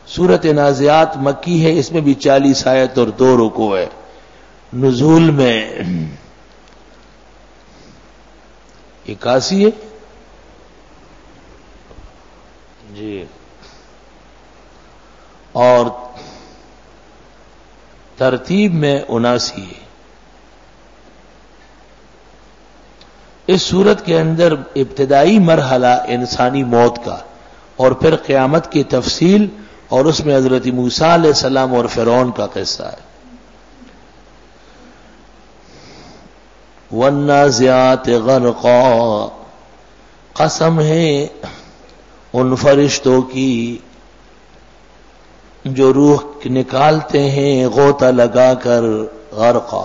سورت نازعات مکی ہے، اس میں بھی 40 آیت اور 2 رکوع ہے. نزول میں 81 ہے جی، اور ترتیب میں 79 ہے. اس سورت کے اندر ابتدائی مرحلہ انسانی موت کا اور پھر قیامت کی تفصیل، اور اس میں حضرت موسیٰ علیہ السلام اور فرعون کا قصہ ہے. والنازعات غرقا، قسم ہے ان فرشتوں کی جو روح نکالتے ہیں غوطہ لگا کر، غرقا.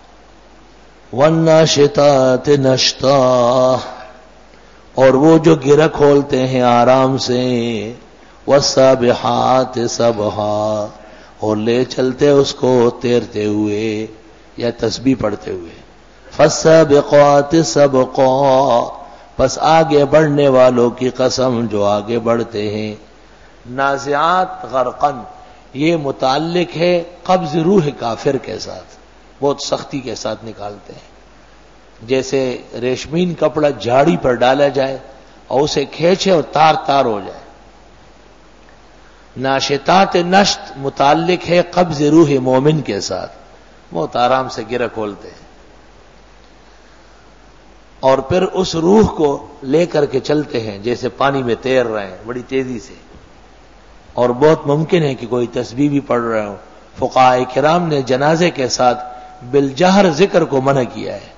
والناشطات نشطا، اور وہ جو گرہ کھولتے ہیں آرام سے. والسابحات سبحا، اور لے چلتے اس کو تیرتے ہوئے یا تسبیح پڑھتے ہوئے. فالسابقات سبقا، پس آگے بڑھنے والوں کی قسم جو آگے بڑھتے ہیں. نازعات غرقن، یہ متعلق ہے قبض روح کافر کے ساتھ، بہت سختی کے ساتھ نکالتے ہیں. جیسے ریشمین کپڑا جھاڑی پر ڈالا جائے اور اسے کھینچے اور تار تار ہو جائے. ناشطات نشط متعلق ہے قبض روح مومن کے ساتھ، بہت آرام سے گرہ کھولتے ہیں اور پھر اس روح کو لے کر کے چلتے ہیں جیسے پانی میں تیر رہے ہیں بڑی تیزی سے. اور بہت ممکن ہے کہ کوئی تسبیح بھی پڑھ رہے ہوں. فقہاء کرام نے جنازے کے ساتھ بالجہر ذکر کو منع کیا ہے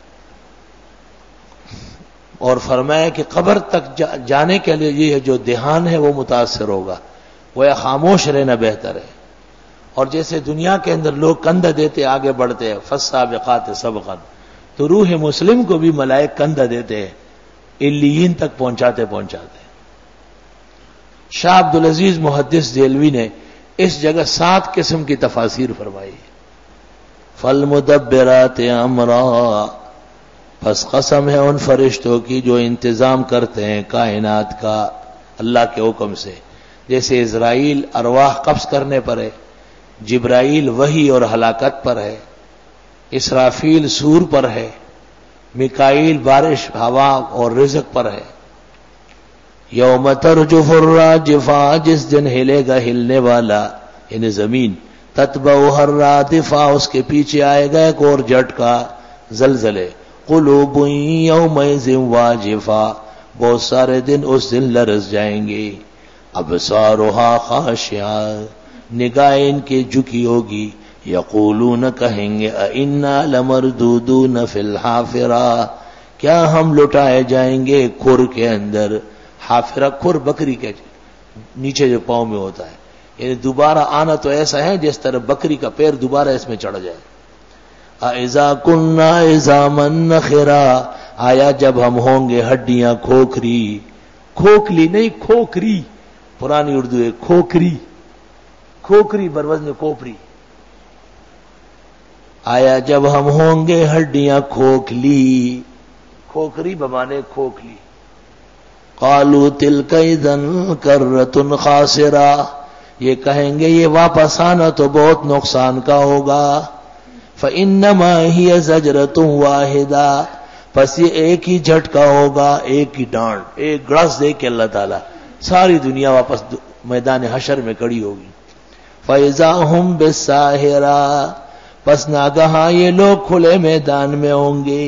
اور فرمایا کہ قبر تک جانے کے لیے یہ جو دھیان ہے وہ متاثر ہوگا، وہ خاموش رہنا بہتر ہے. اور جیسے دنیا کے اندر لوگ کندھا دیتے آگے بڑھتے ہیں، فالسابقات سبقا، تو روح مسلم کو بھی ملائک کندھا دیتے ہیں علیین تک پہنچاتے پہنچاتے. شاہ عبدالعزیز محدث دہلوی نے اس جگہ 7 قسم کی تفاسیر فرمائی. فالمدبرات امرا، پس قسم ہے ان فرشتوں کی جو انتظام کرتے ہیں کائنات کا اللہ کے حکم سے. جیسے اسرائیل ارواح قبض کرنے پر ہے، جبرائیل وحی اور ہلاکت پر ہے، اسرافیل سور پر ہے، میکائیل بارش ہوا اور رزق پر ہے. یوم ترجف الراجفہ، جس دن ہلے گا ہلنے والا یعنی زمین. تتبعها الرادفہ، اس کے پیچھے آئے گا ایک اور جھٹکا زلزلے. قلوب یومئذ واجفہ، بہت سارے دن اس دن لرز جائیں گے. ابصارها خاشعہ، نگاہ ان کی جھکی ہوگی. یقولون، کہیں گے انا لمردودون فی الحافرہ، کیا ہم لٹائے جائیں گے کھر کے اندر. حافرہ کھر بکری کے نیچے جو پاؤں میں ہوتا ہے، یعنی دوبارہ آنا تو ایسا ہے جس طرح بکری کا پیر دوبارہ اس میں چڑھ جائے. اذا کننا عظاما نخرا، آیا جب ہم ہوں گے ہڈیاں کھوکھری. کھوکھلی نہیں کھوکھری، پرانی اردو ہے کھوکھری، کھوکھری بروزن کوپری. آیا جب ہم ہوں گے ہڈیاں کھوکھلی، کھوکھری بمانے کھوکھلی. قالوا تلک اذا کرۃ خاسرہ، یہ کہیں گے یہ واپس آنا تو بہت نقصان کا ہوگا. فانما ہی زجرۃ واحدہ، پس یہ ایک ہی جھٹکا ہوگا، ایک ہی ڈانٹ، ایک گڑس دے کے اللہ تعالیٰ ساری دنیا واپس میدان حشر میں کڑی ہوگی. فاذا هم بالساہرہ، پس ناگہاں یہ لوگ کھلے میدان میں ہوں گے.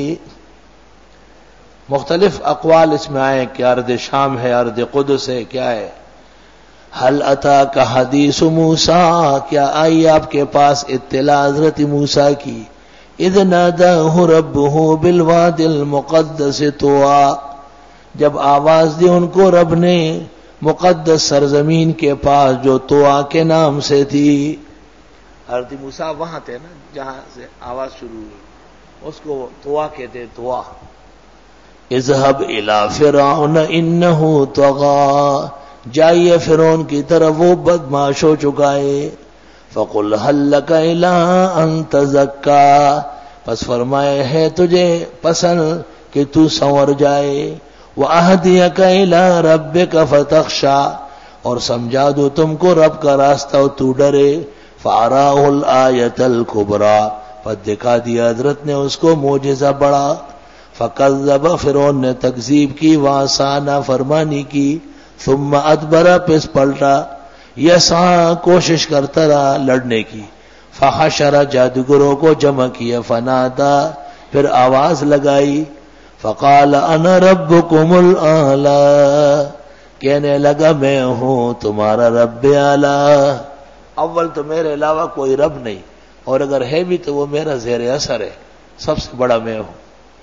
مختلف اقوال اس میں آئے کہ ارض شام ہے، ارض قدس ہے، کیا ہے. حل اتاک حدیث موسیٰ، کیا آئی آپ کے پاس اطلاع حضرت موسیٰ کی. اذ ناداہ ربہ بالوادی المقدس طویٰ، جب آواز دی ان کو رب نے مقدس سرزمین کے پاس جو طویٰ کے نام سے تھی. حضرت موسیٰ وہاں تھے نا جہاں سے آواز شروع ہوئی، اس کو طویٰ کہتے طویٰ. اذهب الى فرعون انه طغى، جائیے فرعون کی طرف وہ بدمعاش ہو چکا ہے. فقل هل لك الى ان تزكى، پس فرمائے ہے تجھے پسند کہ تو سنور جائے. واهديك الى ربك فتخشى، اور سمجھا دو تم کو رب کا راستہ اور تو ڈرے. فَأَرَاهُ الْآيَةَ الْكُبْرَى پس دکھا دیا حضرت نے اس کو معجزہ بڑا. فَكَذَّبَ فرعون نے تکذیب کی. وَعَصَىٰ نافرمانی کی. ثُمَّ أَدْبَرَ پس پلٹا. یسعیٰ کوشش کرتا رہا لڑنے کی. فحشر جادوگروں کو جمع کیا. فنادا پھر آواز لگائی. فقال انا ربکم الاعلی کہنے لگا میں ہوں تمہارا رب اعلی. اول تو میرے علاوہ کوئی رب نہیں، اور اگر ہے بھی تو وہ میرا زیر اثر ہے، سب سے بڑا میں ہوں.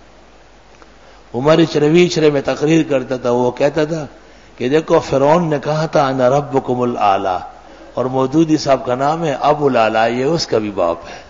عمر چرویچرے میں تقریر کرتا تھا، وہ کہتا تھا کہ دیکھو فرعون نے کہا تھا انا ربکم الاعلی، اور مودودی صاحب کا نام ہے ابو الاعلی، یہ اس کا بھی باپ ہے.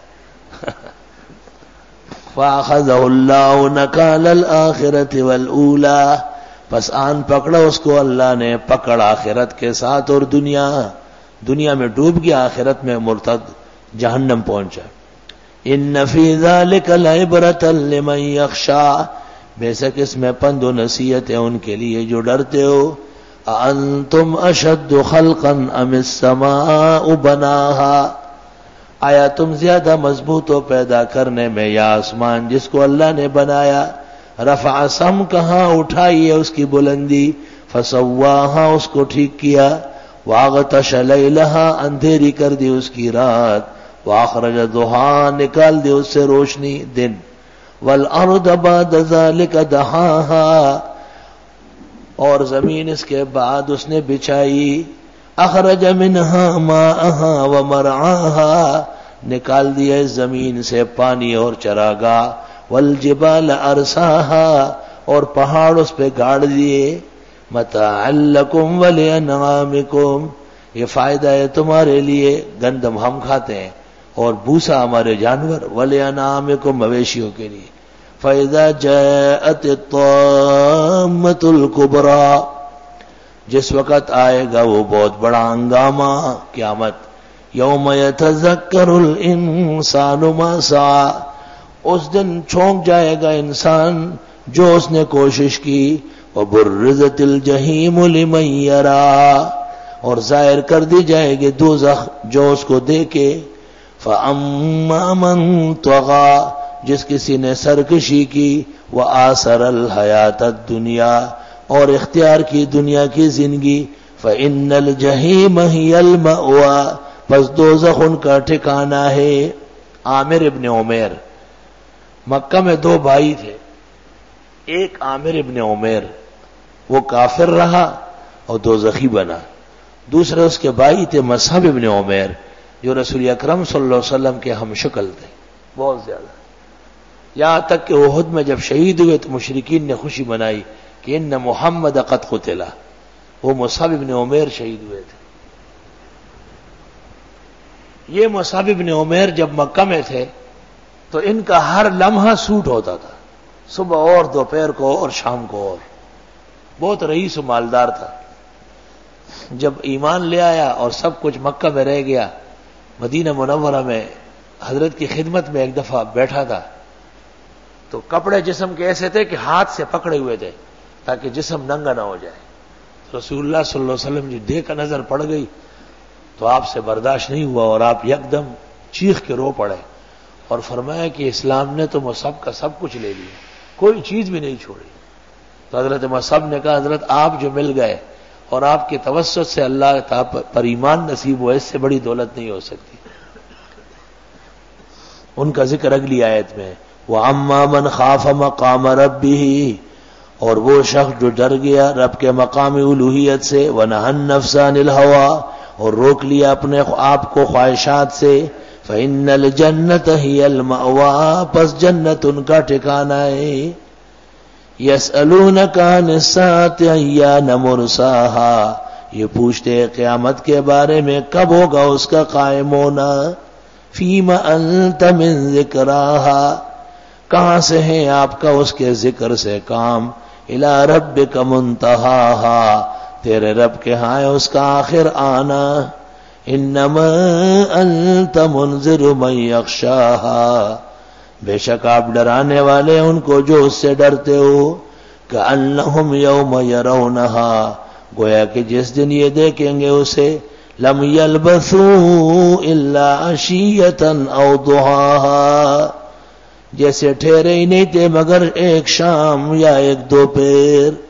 فَأَخَذَهُ اللَّهُ نَكَالَ الْآخِرَةِ وَالْأُولَى پس آن پکڑا اس کو اللہ نے پکڑ آخرت کے ساتھ اور دنیا میں ڈوب گیا، آخرت میں مرتد جہنم پہنچا. ان فی ذلک لعبرۃ لمن یخشی بے شک اس میں پند و نصیحت ہے ان کے لیے جو ڈرتے ہو. انتم اشد خلقا ام السماء بناها آیا تم زیادہ مضبوط ہو پیدا کرنے میں یا آسمان جس کو اللہ نے بنایا. رفع سم کہاں اٹھائی ہے اس کی بلندی. فسواها اس کو ٹھیک کیا. واغطش لیلها اندھیری کر دی اس کی رات. واخرج ضحاها نکال دی اس سے روشنی دن. والارض بعد ذلك دحاها اور زمین اس کے بعد اس نے بچھائی. اخرج منها ماءها ومرعاها نکال دیا اس زمین سے پانی اور چراگاہ. والجبال ارساها اور پہاڑ اس پہ گاڑ دیے. متاعا لکم ولانعامکم یہ فائدہ ہے تمہارے لیے، گندم ہم کھاتے ہیں اور بھوسا ہمارے جانور. ولانعامکم مویشیوں کے لیے. فَإِذَا جَاءَتِ الطَّامَّةُ الْكُبْرَى جس وقت آئے گا وہ بہت بڑا ہنگامہ قیامت. یوم یتذکر الانسان ما سعی اس دن چھونک جائے گا انسان جو اس نے کوشش کی. وبرزت الجحیم لمن یری اور ظاہر کر دی جائے گی دوزخ جو اس کو دیکھے. فاما من طغی جس کسی نے سرکشی کی. وآثر الحیات الدنیا اور اختیار کی دنیا کی زندگی. فإن الجحیم ہی المأوی پس دوزخ ان کا ٹھکانہ ہے. عامر ابن عمیر مکہ میں دو بھائی تھے. ایک عامر ابن عمیر وہ کافر رہا اور دوزخی بنا. دوسرے اس کے بھائی تھے مصعب ابن عمیر جو رسول اکرم صلی اللہ علیہ وسلم کے ہم شکل تھے بہت زیادہ. یہاں تک کہ احد میں جب شہید ہوئے تو مشرکین نے خوشی منائی کہ ان محمد قد قتل. وہ مصعب ابن عمیر شہید ہوئے تھے. یہ مصعب ابن عمیر جب مکہ میں تھے تو ان کا ہر لمحہ سوٹ ہوتا تھا، صبح اور دوپہر کو اور شام کو. اور بہت رئیس و مالدار تھا. جب ایمان لے آیا اور سب کچھ مکہ میں رہ گیا، مدینہ منورہ میں حضرت کی خدمت میں ایک دفعہ بیٹھا تھا تو کپڑے جسم کے ایسے تھے کہ ہاتھ سے پکڑے ہوئے تھے تاکہ جسم ننگا نہ ہو جائے. رسول اللہ صلی اللہ علیہ وسلم جو دیکھ کر نظر پڑ گئی تو آپ سے برداشت نہیں ہوا اور آپ یکدم چیخ کے رو پڑے اور فرمایا کہ اسلام نے تو مصعب کا سب کچھ لے لیا، کوئی چیز بھی نہیں چھوڑی. تو حضرت مصعب نے کہا حضرت آپ جو مل گئے اور آپ کے توسط سے اللہ تعالی پر ایمان نصیب ہوا، اس سے بڑی دولت نہیں ہو سکتی. ان کا ذکر اگلی آیت میں. وَأَمَّا مَنْ خَافَ مَقَامَ رَبِّهِ اور وہ شخص جو ڈر گیا رب کے مقام الوہیت سے. وَنَهَى النَّفْسَ عَنِ الْهَوَىٰ اور روک لیا اپنے آپ کو خواہشات سے. فَإِنَّ الْجَنَّةَ هِيَ الْمَأْوَىٰ پس جنت ان کا ٹھکانہ ہے. يَسْأَلُونَكَ عَنِ السَّاعَةِ أَيَّانَ مُرْسَاهَا یہ پوچھتے قیامت کے بارے میں کب ہوگا اس کا قائم ہونا. فِيمَ أَنْتَ مِنْ ذِكْرَاهَا کہاں سے ہیں آپ کا اس کے ذکر سے کام. إِلَىٰ رَبِّكَ مُنْتَهَاهَا تیرے رب کے ہاں ہے اس کا آخر آنا. انما انت منذر من یخشاها بے شک آپ ڈرانے والے ان کو جو اس سے ڈرتے ہو. کأنہم یوم یرونہا گویا کہ جس دن یہ دیکھیں گے اسے لم یلبثوا الا عشیۃ او ضحاها، جیسے ٹھہرے ہی نہیں تھے مگر ایک شام یا ایک دوپہر.